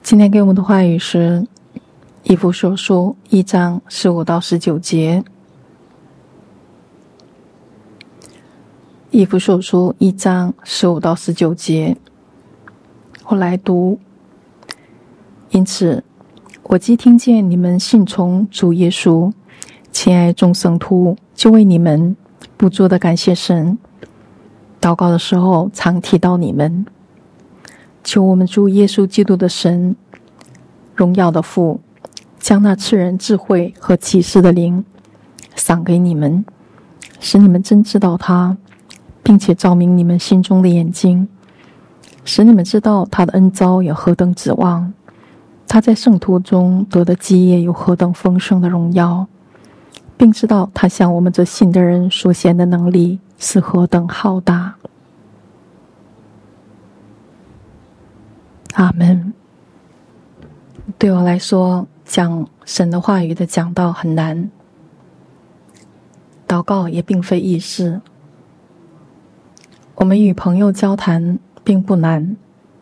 今天给我们的话语是以弗所书1章15到19节。以弗所书1章15到19节，我来读。因此，我既听见你们信从主耶稣，亲爱众圣徒，就为你们不住的感谢神。祷告的时候，常提到你们，求我们主耶稣基督的神，荣耀的父，将那赐人智慧和启示的灵赏给你们，使你们真知道他，并且照明你们心中的眼睛，使你们知道他的恩召有何等指望，他在圣徒中得的基业有何等丰盛的荣耀，并知道他向我们这信的人所显的能力是何等浩大。阿们。对我来说，讲神的话语的讲道很难，祷告也并非易事。我们与朋友交谈并不难，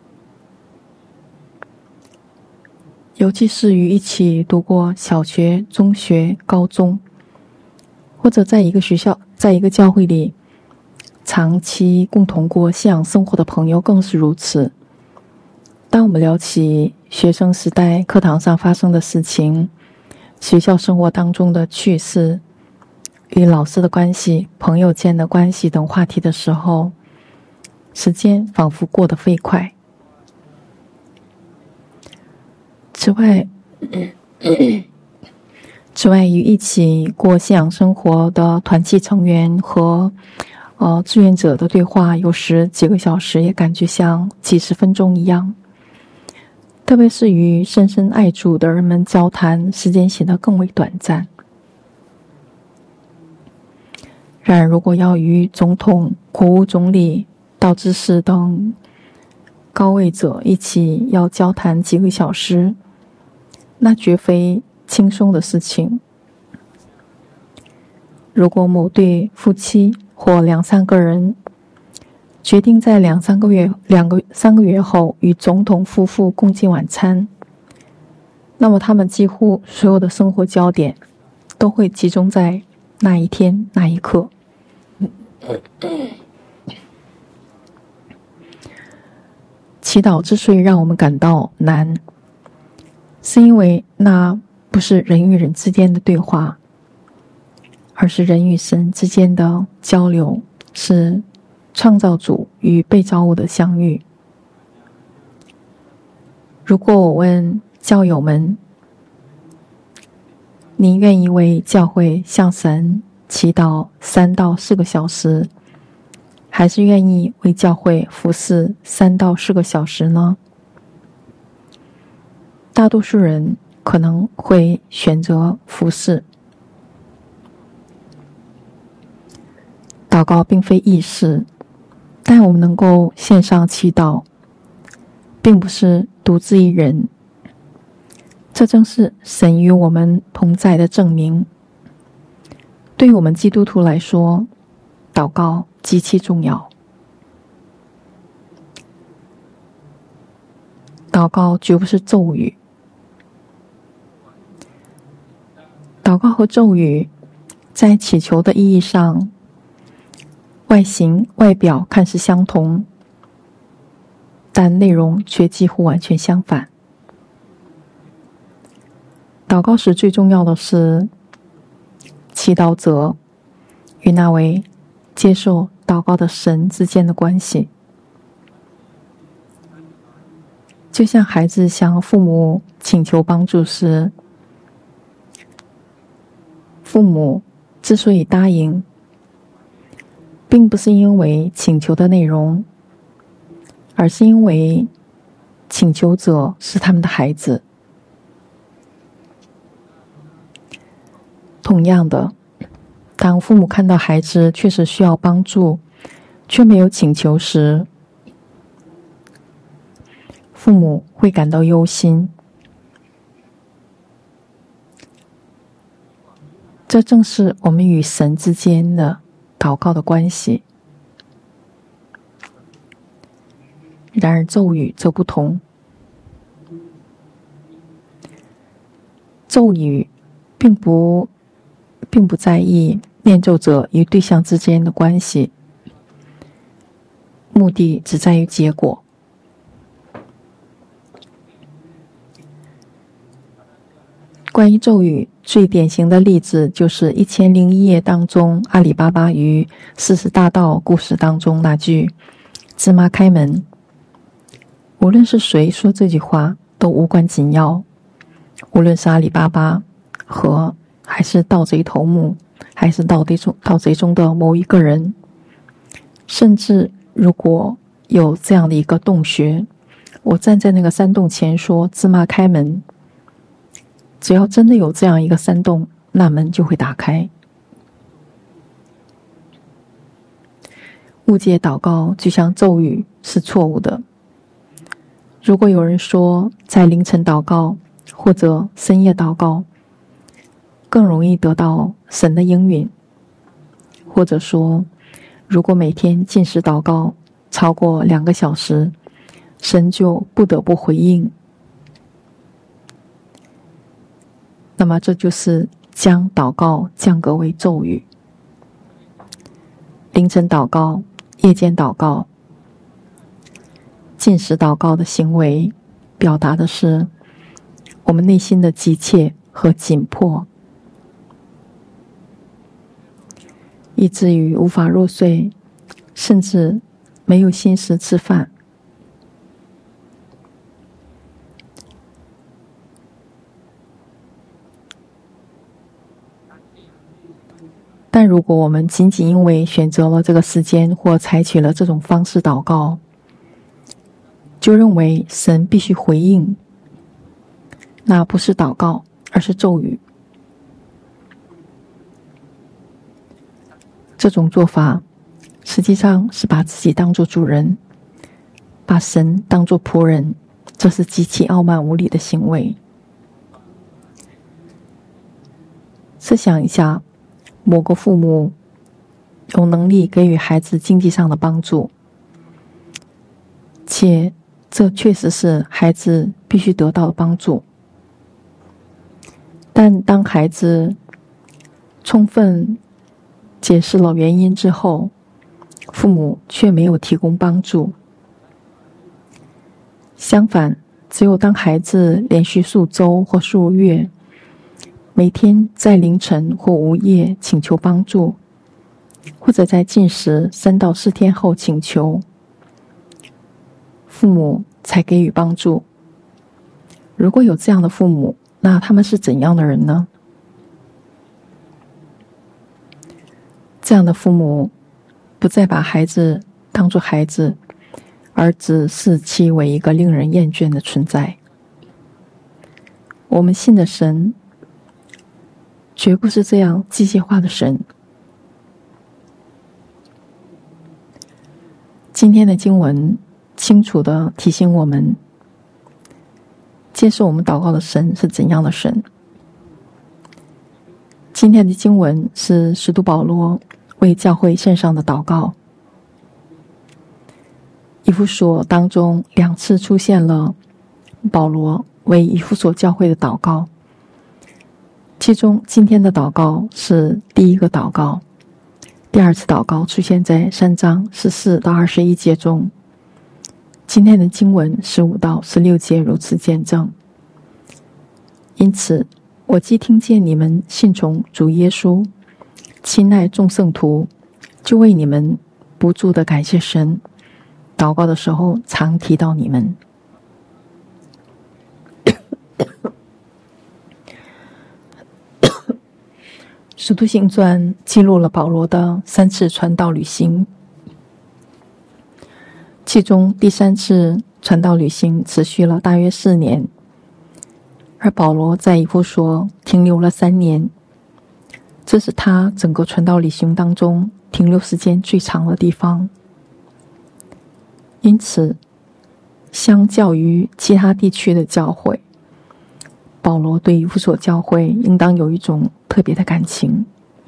尤其是与一起读过小学、中学、高中，或者在一个学校、在一个教会里长期共同过信仰生活的朋友更是如此。当我们聊起学生时代课堂上发生的事情，学校生活当中的趣事，与老师的关系、朋友间的关系等话题的时候，时间仿佛过得飞快。此外，与一起过信仰生活的团契成员和志愿者的对话，有时几个小时也感觉像几十分钟一样。特别是与深深爱主的人们交谈，时间显得更为短暂。然而，如果要与总统、国务总理、道知事等高位者一起要交谈几个小时，那绝非轻松的事情。如果某对夫妻或2-3个人决定在3个月后与总统夫妇共进晚餐，那么他们几乎所有的生活焦点都会集中在那一天那一刻。祈祷之所以让我们感到难，是因为那不是人与人之间的对话，而是人与神之间的交流，是创造主与被造物的相遇。如果我问教友们，您愿意为教会向神祈祷3到4个小时，还是愿意为教会服侍3到4个小时呢？大多数人可能会选择服侍。祷告并非易事，但我们能够线上祈祷，并不是独自一人。这正是神与我们同在的证明。对于我们基督徒来说，祷告极其重要。祷告绝不是咒语。祷告和咒语在祈求的意义上，外表看似相同，但内容却几乎完全相反。祷告时最重要的是祈祷者与那位接受祷告的神之间的关系。就像孩子向父母请求帮助时，父母之所以答应，并不是因为请求的内容，而是因为请求者是他们的孩子。同样的，当父母看到孩子确实需要帮助，却没有请求时，父母会感到忧心。这正是我们与神之间的祷告的关系。然而咒语则不同。 咒语并不在意念咒者与对象之间的关系，目的只在于结果。关于咒语，最典型的例子就是《1001夜》当中阿里巴巴与40大盗故事当中那句“芝麻开门”。无论是谁说这句话，都无关紧要。无论是阿里巴巴和还是盗贼头目，还是盗贼中的某一个人，甚至如果有这样的一个洞穴，我站在那个山洞前说“芝麻开门”，只要真的有这样一个山洞，那门就会打开。误解祷告就像咒语是错误的。如果有人说在凌晨祷告或者深夜祷告更容易得到神的应允，或者说如果每天禁食祷告超过2个小时，神就不得不回应，那么这就是将祷告降格为咒语。凌晨祷告、夜间祷告、禁食祷告的行为，表达的是我们内心的急切和紧迫，以至于无法入睡，甚至没有心思吃饭。但如果我们仅仅因为选择了这个时间或采取了这种方式祷告，就认为神必须回应，那不是祷告，而是咒语。这种做法实际上是把自己当作主人，把神当作仆人，这是极其傲慢无礼的行为。试想一下，某个父母有能力给予孩子经济上的帮助，且这确实是孩子必须得到的帮助，但当孩子充分解释了原因之后，父母却没有提供帮助。相反，只有当孩子连续数周或数月每天在凌晨或午夜请求帮助，或者在禁食3到4天后请求，父母才给予帮助。如果有这样的父母，那他们是怎样的人呢？这样的父母不再把孩子当作孩子，而只视其为一个令人厌倦的存在。我们信的神绝不是这样机械化的神。今天的经文清楚地提醒我们，接受我们祷告的神是怎样的神。今天的经文是使徒保罗为教会献上的祷告。以弗所当中2次出现了保罗为以弗所教会的祷告，其中今天的祷告是第一个祷告，第2次祷告出现在3章14到21节中。今天的经文15到16节如此见证。因此，我既听见你们信从主耶稣，亲爱众圣徒，就为你们不住地感谢神，祷告的时候常提到你们。使徒行传记录了保罗的3次传道旅行，其中第3次传道旅行持续了大约4年，而保罗在以弗所停留了3年，这是他整个传道旅行当中停留时间最长的地方。因此，相较于其他地区的教会，保罗对以弗所教会应当有一种特别的感情。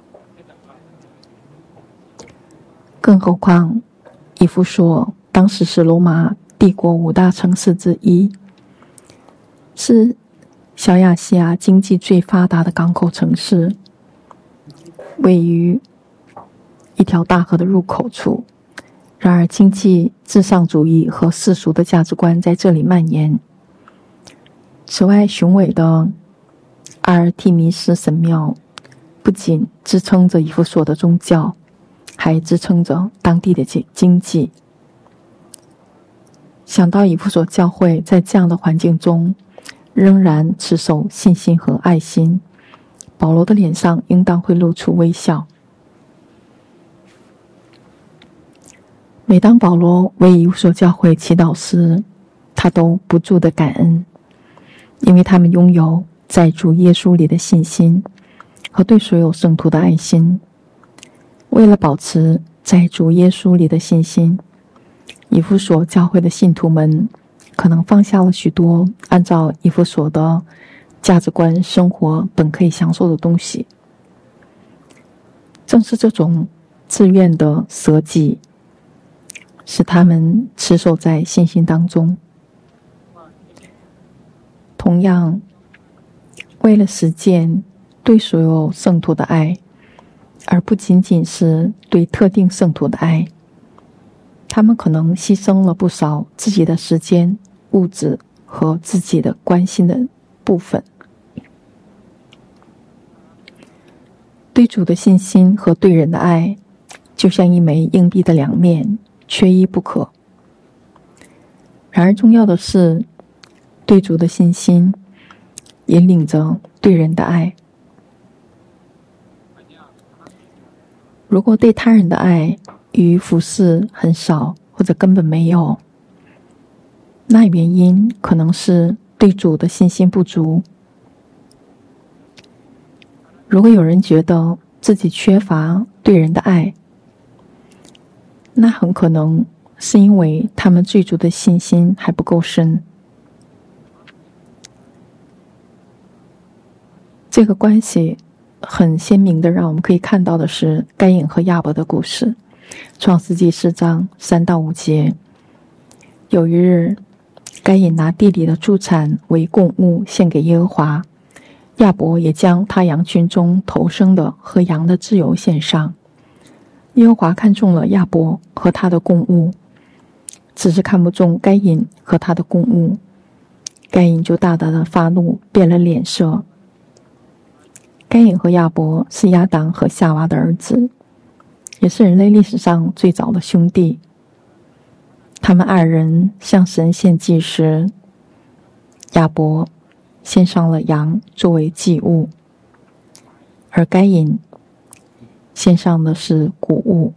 更何况，以弗所当时是罗马帝国5大城市之一，是小亚细亚经济最发达的港口城市，位于一条大河的入口处。然而，经济至上主义和世俗的价值观在这里蔓延。此外，雄伟的阿尔忒弥斯神庙不仅支撑着以弗所的宗教，还支撑着当地的经济。想到以弗所教会在这样的环境中仍然持守信心和爱心，保罗的脸上应当会露出微笑。每当保罗为以弗所教会祈祷时，他都不住的感恩，因为他们拥有在主耶稣里的信心和对所有圣徒的爱心。为了保持在主耶稣里的信心，以弗所教会的信徒们可能放下了许多按照以弗所的价值观生活本可以享受的东西。正是这种自愿的舍己，使他们持守在信心当中。同样，为了实践对所有圣徒的爱，而不仅仅是对特定圣徒的爱，他们可能牺牲了不少自己的时间、物质和自己的关心的部分。对主的信心和对人的爱，就像一枚硬币的两面，缺一不可。然而重要的是，对主的信心引领着对人的爱。如果对他人的爱与服侍很少或者根本没有，那原因可能是对主的信心不足。如果有人觉得自己缺乏对人的爱，那很可能是因为他们对主的信心还不够深。这个关系很鲜明的让我们可以看到的是该隐和亚伯的故事。创世纪4章3到5节，有一日，该隐拿地里的出产为供物献给耶和华，亚伯也将他羊群中头生的和羊的脂油献上。耶和华看中了亚伯和他的供物，只是看不中该隐和他的供物。该隐就大大的发怒，变了脸色。该隐和亚伯是亚当和夏娃的儿子，也是人类历史上最早的兄弟。他们二人向神献祭时，亚伯献上了羊作为祭物，而该隐献上的是谷物。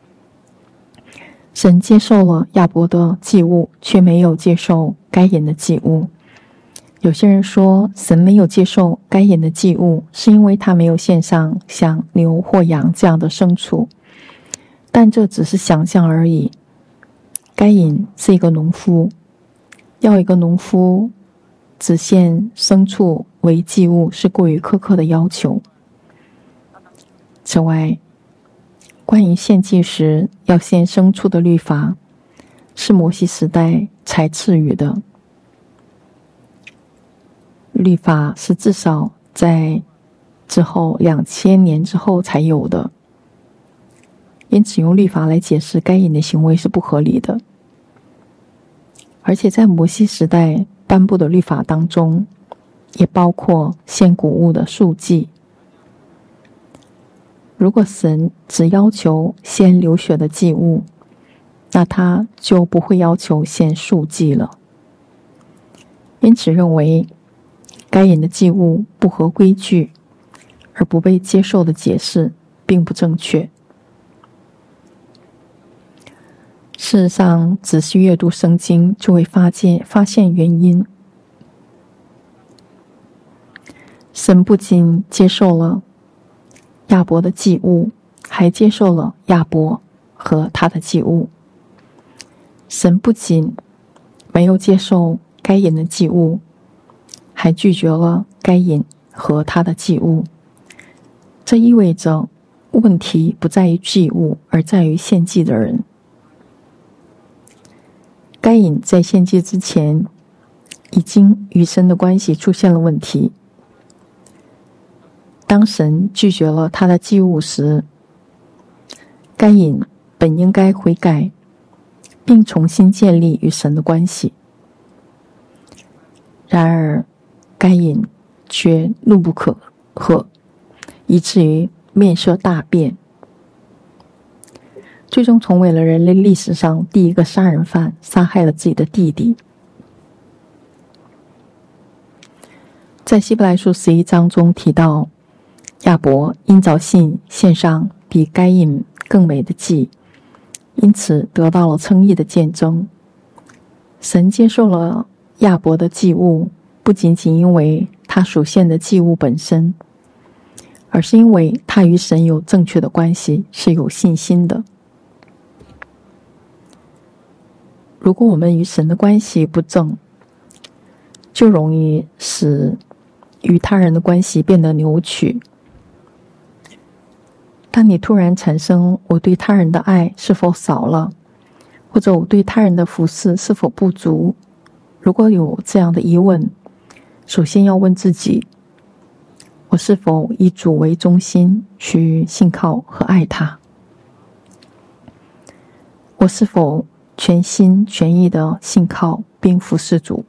神接受了亚伯的祭物，却没有接受该隐的祭物。有些人说，神没有接受该隐的祭物，是因为他没有献上像牛或羊这样的牲畜，但这只是想象而已。该隐是一个农夫，要一个农夫只献牲畜为祭物是过于苛刻的要求。此外，关于献祭时要献牲畜的律法，是摩西时代才赐予的。律法是至少在之后2000年之后才有的，因此用律法来解释该隐的行为是不合理的。而且在摩西时代颁布的律法当中，也包括献谷物的数祭。如果神只要求献流血的祭物，那他就不会要求献数祭了。因此认为该隐的祭物不合规矩而不被接受的解释并不正确。事实上，仔细阅读圣经就会发现原因。神不仅接受了亚伯的祭物，还接受了亚伯和他的祭物。神不仅没有接受该隐的祭物，还拒绝了该隐和他的祭物。这意味着问题不在于祭物，而在于献祭的人。该隐在献祭之前已经与神的关系出现了问题。当神拒绝了他的祭物时，该隐本应该悔改，并重新建立与神的关系。然而，该隐却怒不可遏，以至于面色大变，最终成为了人类历史上第一个杀人犯，杀害了自己的弟弟。在希伯来书11章中提到，亚伯因着信献上比该隐更美的祭，因此得到了称义的见证。神接受了亚伯的祭物，不仅仅因为他所献的祭物本身，而是因为他与神有正确的关系，是有信心的。如果我们与神的关系不正，就容易使与他人的关系变得扭曲。当你突然产生我对他人的爱是否少了，或者我对他人的服侍是否不足，如果有这样的疑问，首先要问自己，我是否以主为中心去信靠和爱他？我是否全心全意的信靠并服侍主？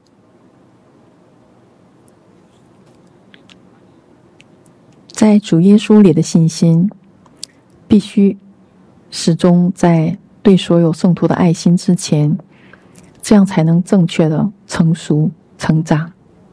在主耶稣里的信心必须始终在对所有圣徒的爱心之前，这样才能正确的成熟成长。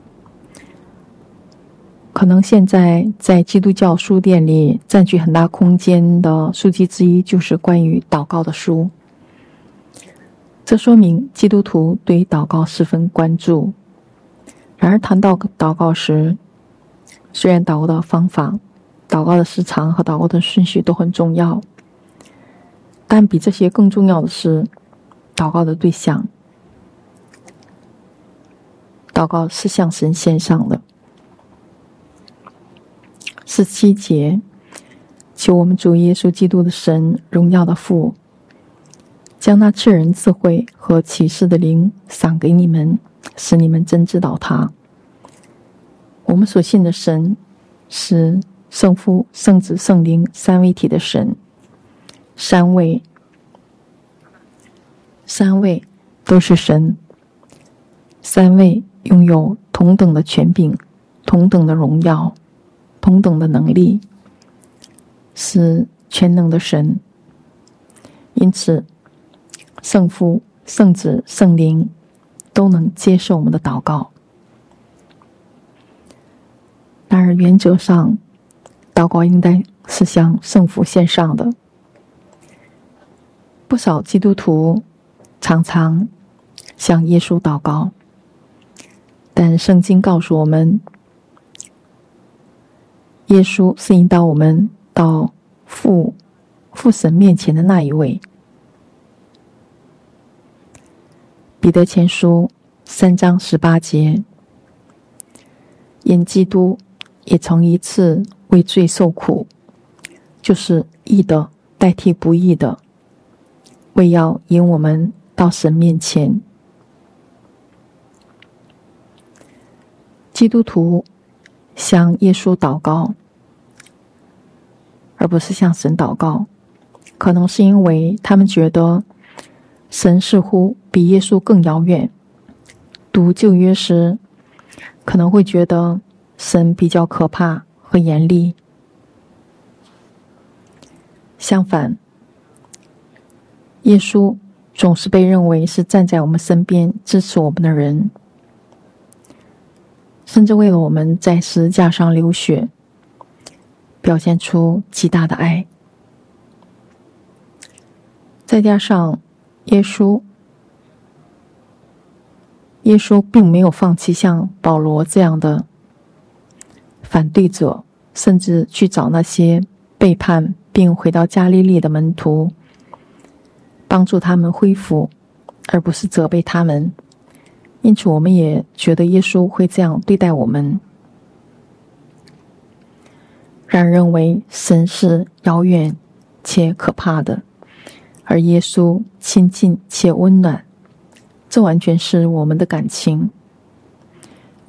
可能现在在基督教书店里占据很大空间的书籍之一就是关于祷告的书，这说明基督徒对于祷告十分关注。然而谈到祷告时，虽然祷告的方法、祷告的时长和祷告的顺序都很重要，但比这些更重要的是祷告的对象。祷告是向神献上的。17节，求我们主耶稣基督的神，荣耀的父，将那赐人智慧和启示的灵赏给你们，使你们真知道他。我们所信的神是圣父、圣子、圣灵三位一体的神，三位都是神，三位拥有同等的权柄、同等的荣耀、同等的能力，是全能的神。因此圣父、圣子、圣灵都能接受我们的祷告。然而原则上，祷告应该是向圣父献上的。不少基督徒常常向耶稣祷告，但圣经告诉我们，耶稣是引导我们到父神面前的那一位。彼得前书3章18节，因基督也曾一次为罪受苦，就是义的代替不义的，为要引我们到神面前。基督徒向耶稣祷告，而不是向神祷告，可能是因为他们觉得神似乎比耶稣更遥远。读旧约时，可能会觉得神比较可怕和严厉。相反，耶稣总是被认为是站在我们身边支持我们的人，甚至为了我们在十字架上流血，表现出极大的爱。再加上耶稣并没有放弃像保罗这样的反对者，甚至去找那些背叛并回到加利利的门徒，帮助他们恢复，而不是责备他们。因此我们也觉得耶稣会这样对待我们，让人认为神是遥远且可怕的，而耶稣亲近且温暖，这完全是我们的感情。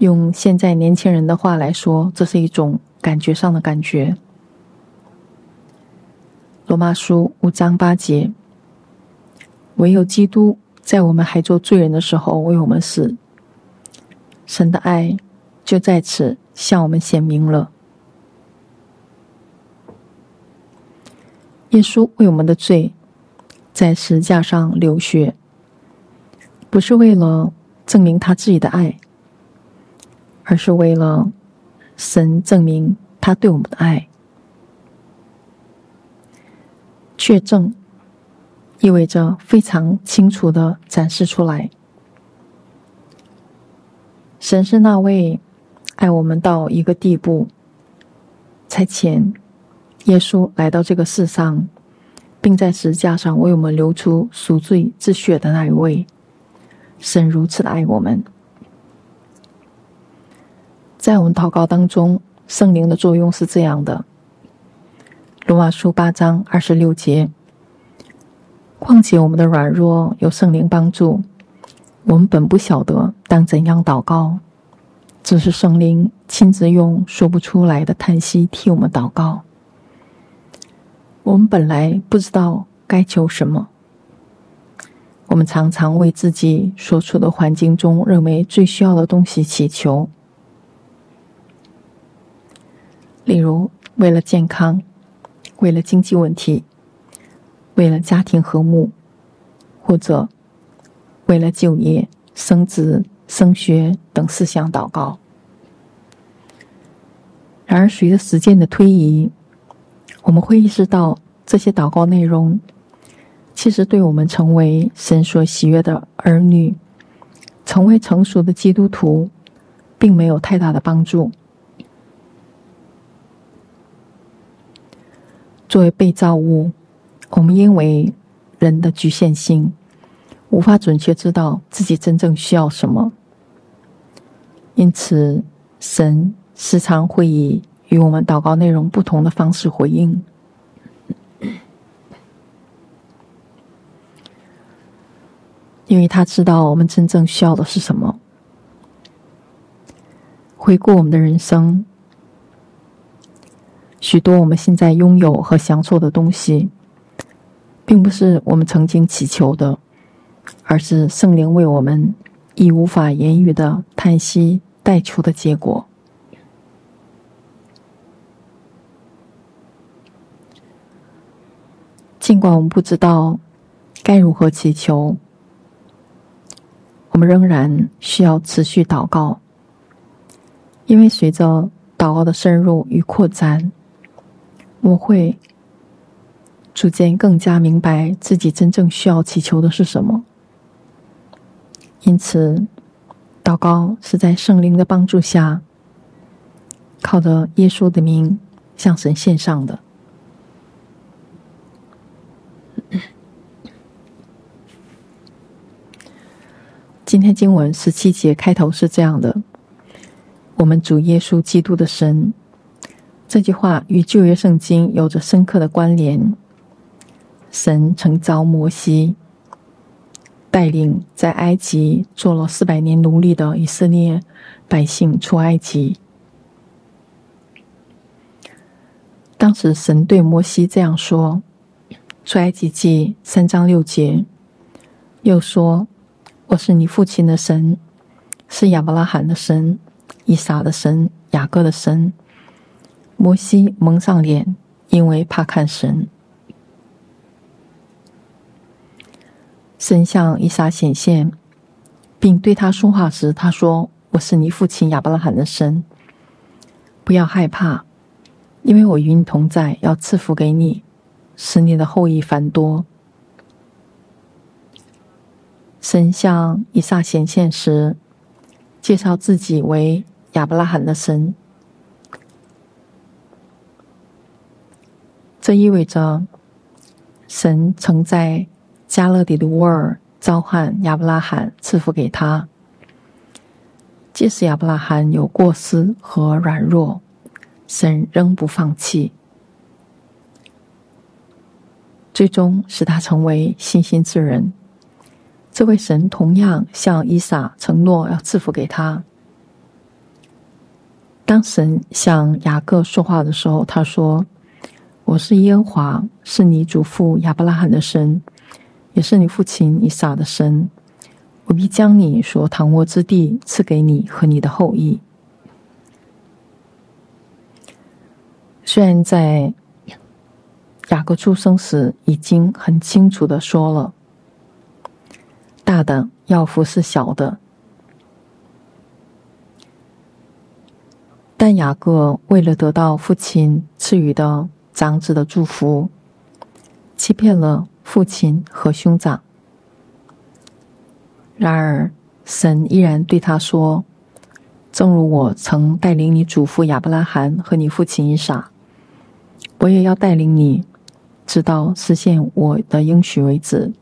用现在年轻人的话来说，这是一种感觉上的感觉。罗马书5章8节，唯有基督在我们还做罪人的时候为我们死，神的爱就在此向我们显明了。耶稣为我们的罪在十字架上流血，不是为了证明他自己的爱，而是为了神证明他对我们的爱。确证意味着非常清楚地展示出来，神是那位爱我们到一个地步，差遣耶稣来到这个世上，并在十字架上为我们流出赎罪之血的那一位。神如此的爱我们。在我们祷告当中，圣灵的作用是这样的。罗马书8章26节，况且我们的软弱有圣灵帮助，我们本不晓得当怎样祷告，只是圣灵亲自用说不出来的叹息替我们祷告。我们本来不知道该求什么，我们常常为自己所处的环境中认为最需要的东西祈求，例如为了健康，为了经济问题，为了家庭和睦，或者为了就业、升职、升学等事项祷告。然而随着时间的推移，我们会意识到这些祷告内容其实对我们成为神所喜悦的儿女，成为成熟的基督徒并没有太大的帮助。作为被造物，我们因为人的局限性，无法准确知道自己真正需要什么，因此神时常会以与我们祷告内容不同的方式回应。因为他知道我们真正需要的是什么。回顾我们的人生，许多我们现在拥有和享受的东西，并不是我们曾经祈求的，而是圣灵为我们以无法言语的叹息代求的结果。尽管我们不知道该如何祈求，我们仍然需要持续祷告，因为随着祷告的深入与扩展，我们会逐渐更加明白自己真正需要祈求的是什么。因此，祷告是在圣灵的帮助下，靠着耶稣的名向神献上的。今天经文17节开头是这样的：我们主耶稣基督的神。这句话与旧约圣经有着深刻的关联。神曾召摩西，带领在埃及做了400年奴隶的以色列百姓出埃及。当时神对摩西这样说，出埃及记3章6节，又说：我是你父亲的神，是亚伯拉罕的神，以撒的神，雅各的神。摩西蒙上脸，因为怕看神。神向以撒显现，并对他说话时，他说：我是你父亲亚伯拉罕的神，不要害怕，因为我与你同在，要赐福给你，使你的后裔繁多。神向以撒显现时，介绍自己为亚伯拉罕的神，这意味着神曾在加勒底的乌尔召唤亚伯拉罕，赐福给他。即使亚伯拉罕有过失和软弱，神仍不放弃，最终使他成为信心之人。这位神同样向以撒承诺要赐福给他。 当神向雅各说话的时候，他说：我是耶和华，是你祖父亚伯拉罕的神，也是你父亲以撒的神。我必将你所躺卧之地赐给你和你的后裔。虽然在雅各出生时已经很清楚地说了，大的要服侍小的，但雅各为了得到父亲赐予的长子的祝福，欺骗了父亲和兄长。然而神依然对他说：正如我曾带领你祖父亚伯拉罕和你父亲以撒，我也要带领你直到实现我的应许为止。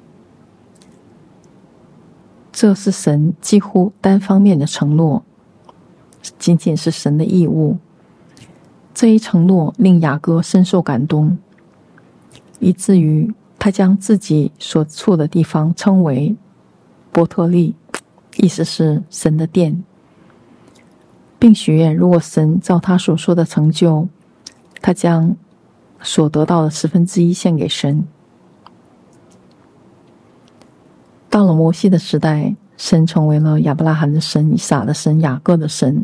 这是神几乎单方面的承诺，仅仅是神的义务。这一承诺令雅各深受感动，以至于他将自己所处的地方称为伯特利，意思是神的殿，并许愿如果神照他所说的成就，他将所得到的1/10献给神。到了摩西的时代，神成为了亚伯拉罕的神、以撒的神、雅各的神。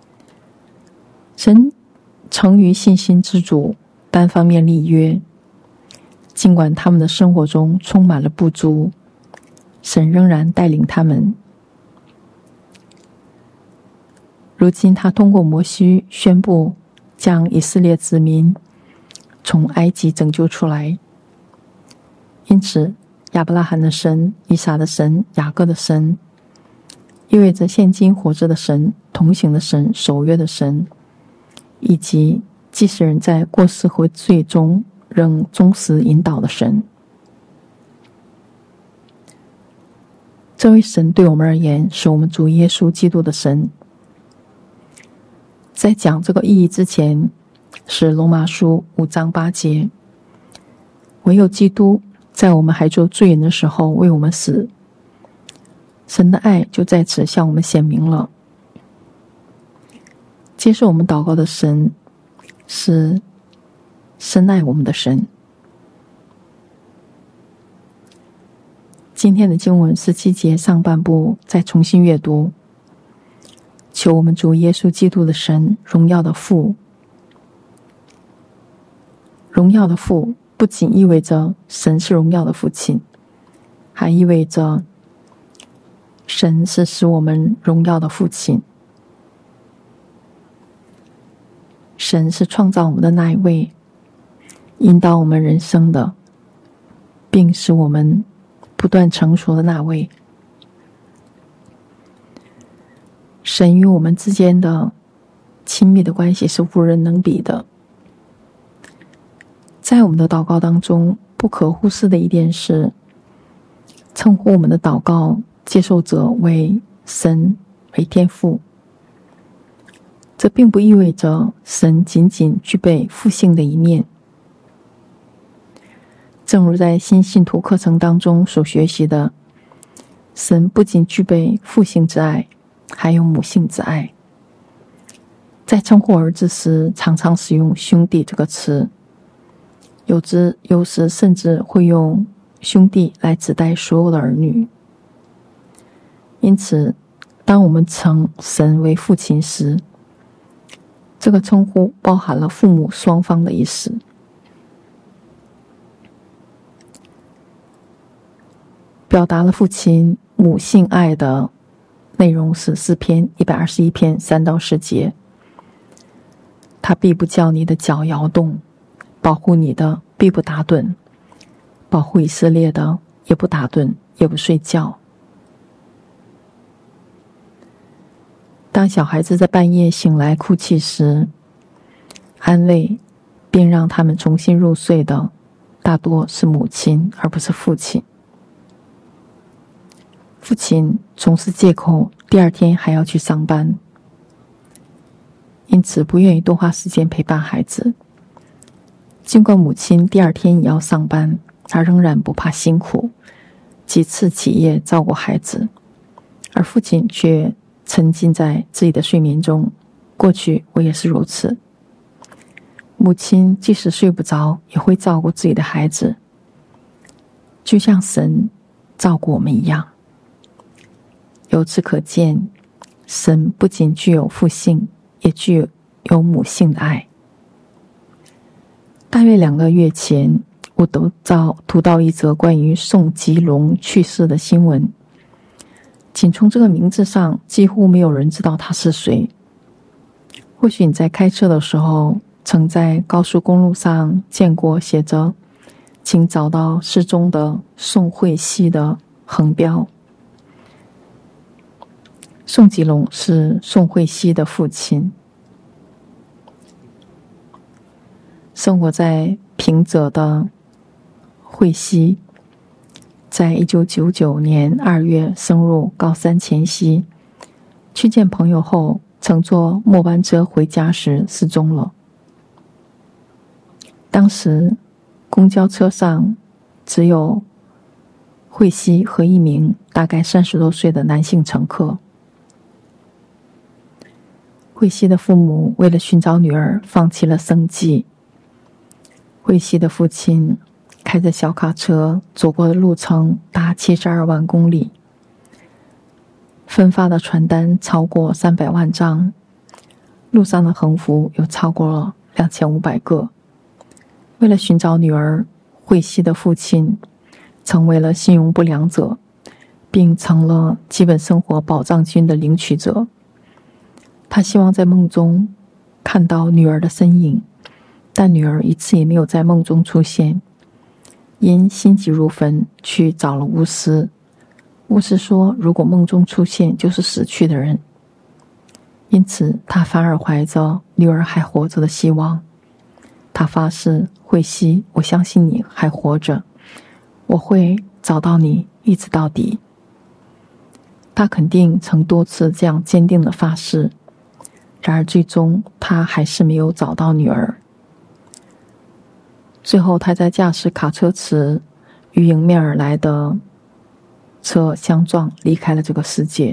神诚于信心之主，单方面立约，尽管他们的生活中充满了不足，神仍然带领他们。如今他通过摩西宣布将以色列子民从埃及拯救出来。因此亚伯拉罕的神、以撒的神、雅各的神，意味着现今活着的神、同行的神、守约的神，以及即使人在过失和罪中仍忠实引导的神。这位神对我们而言是我们主耶稣基督的神。在讲这个意义之前，是罗马书5章8节，唯有基督在我们还做罪人的时候为我们死，神的爱就在此向我们显明了。接受我们祷告的神是深爱我们的神。今天的经文17节上半部再重新阅读。求我们主耶稣基督的神，荣耀的父。荣耀的父不仅意味着神是荣耀的父亲，还意味着神是使我们荣耀的父亲。神是创造我们的那一位，引导我们人生的，并使我们不断成熟的那位。神与我们之间的亲密的关系是无人能比的。在我们的祷告当中，不可忽视的一点是，称呼我们的祷告接受者为神，为天父。这并不意味着神仅仅具备父性的一面。正如在新信徒课程当中所学习的，神不仅具备父性之爱，还有母性之爱。在称呼儿子时，常常使用兄弟这个词，有时甚至会用兄弟来指代所有的儿女。因此，当我们称神为父亲时，这个称呼包含了父母双方的意思。表达了父亲母性爱的内容是诗篇121篇3到10节。他必不叫你的脚摇动，保护你的必不打盹，保护以色列的也不打盹，也不睡觉。当小孩子在半夜醒来哭泣时，安慰并让他们重新入睡的大多是母亲，而不是父亲。父亲总是借口第二天还要去上班，因此不愿意多花时间陪伴孩子。尽管母亲第二天也要上班，她仍然不怕辛苦，几次起夜照顾孩子，而父亲却沉浸在自己的睡眠中， 过去我也是如此。母亲即使睡不着，也会照顾自己的孩子，就像神照顾我们一样。由此可见，神不仅具有父性，也具有母性的爱。大约2个月前，我读到一则关于宋吉龙去世的新闻。仅从这个名字上，几乎没有人知道他是谁。或许你在开车的时候，曾在高速公路上见过写着“请找到失踪的宋慧熙”的横标。宋吉龙是宋慧熙的父亲，生活在平泽的慧熙，在1999年2月升入高三前夕，去见朋友后，乘坐末班车回家时失踪了。当时公交车上只有慧熙和一名大概30多岁的男性乘客。慧熙的父母为了寻找女儿，放弃了生计。慧熙的父亲开着小卡车，走过的路程达72万公里，分发的传单超过300万张，路上的横幅有超过了2500个。为了寻找女儿，慧熙的父亲成为了信用不良者，并成了基本生活保障金的领取者。他希望在梦中看到女儿的身影，但女儿一次也没有在梦中出现。因心急如焚，去找了巫师。巫师说，如果梦中出现，就是死去的人。因此，他反而怀着女儿还活着的希望。他发誓，慧熙，我相信你还活着，我会找到你，一直到底。他肯定曾多次这样坚定的发誓，然而最终他还是没有找到女儿。最后他在驾驶卡车时与迎面而来的车相撞，离开了这个世界。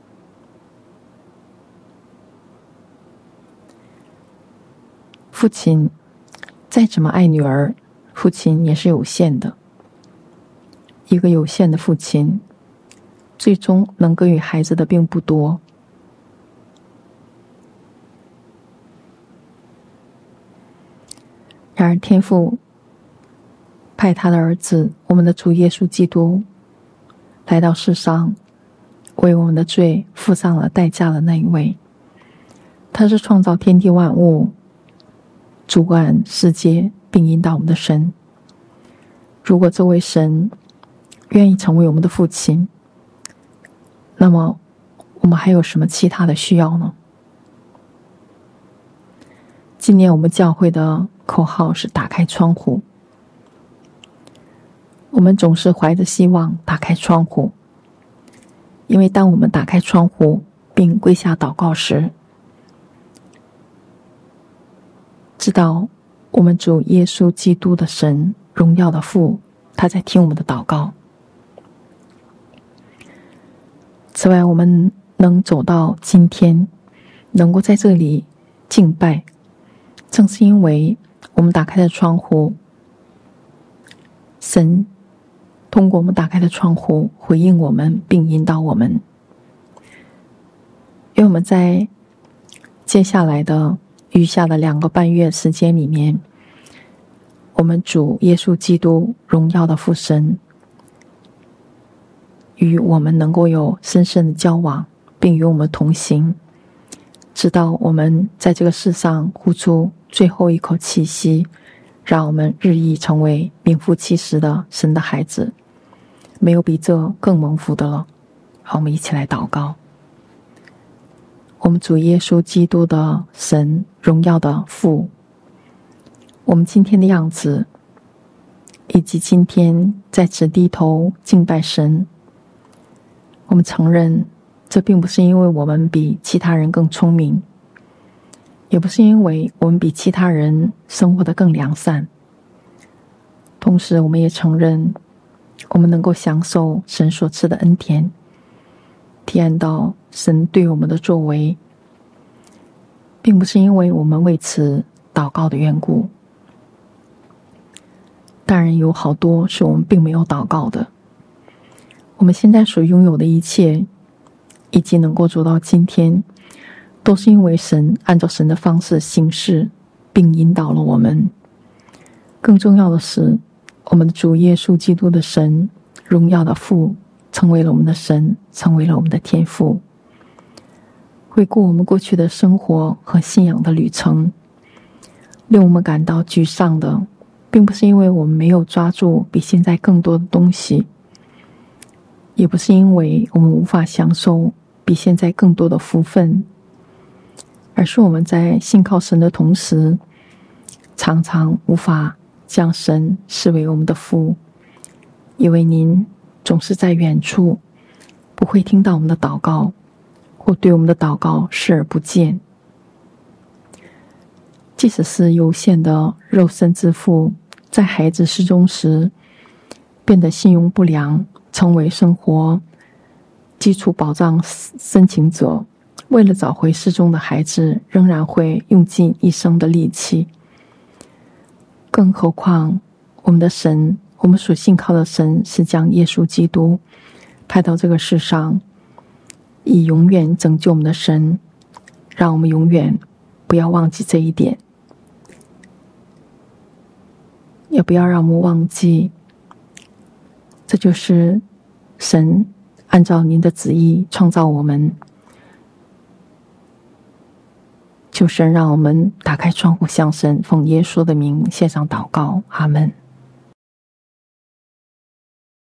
父亲再怎么爱女儿，父亲也是有限的。一个有限的父亲，最终能给予孩子的并不多。然而天父派他的儿子，我们的主耶稣基督来到世上，为我们的罪付上了代价的那一位。他是创造天地万物、主管世界并引导我们的神。如果这位神愿意成为我们的父亲，那么我们还有什么其他的需要呢？今年我们教会的口号是打开窗户。我们总是怀着希望打开窗户，因为当我们打开窗户并跪下祷告时，知道我们主耶稣基督的神，荣耀的父，他在听我们的祷告。此外，我们能走到今天，能够在这里敬拜，正是因为我们打开的窗户，神通过我们打开的窗户回应我们并引导我们。愿我们在接下来的余下的2个半月时间里面，我们主耶稣基督荣耀的父神与我们能够有深深的交往，并与我们同行，直到我们在这个世上呼出最后一口气息，让我们日益成为名副其实的神的孩子。没有比这更蒙福的了。好，我们一起来祷告。我们主耶稣基督的神，荣耀的父，我们今天的样子，以及今天在此低头敬拜神，我们承认这并不是因为我们比其他人更聪明，也不是因为我们比其他人生活得更良善。同时我们也承认我们能够享受神所赐的恩典，体验到神对我们的作为， 并不是因为我们为此祷告的缘故，当然有好多是我们并没有祷告的。我们现在所拥有的一切，以及能够走到今天，都是因为神按照神的方式行事，并引导了我们。更重要的是，我们的主耶稣基督的神，荣耀的父，成为了我们的神，成为了我们的天父。回顾我们过去的生活和信仰的旅程，令我们感到沮丧的，并不是因为我们没有抓住比现在更多的东西，也不是因为我们无法享受比现在更多的福分，而是我们在信靠神的同时，常常无法将神视为我们的父，因为您总是在远处，不会听到我们的祷告，或对我们的祷告视而不见。即使是有限的肉身之父，在孩子失踪时变得信用不良，成为生活基础保障申请者，为了找回失踪的孩子，仍然会用尽一生的力气。更何况我们的神，我们所信靠的神，是将耶稣基督派到这个世上，以永远拯救我们的神。让我们永远不要忘记这一点，也不要让我们忘记，这就是神按照您的旨意创造我们。求神让我们打开窗户向神，奉耶稣的名献上祷告，阿们。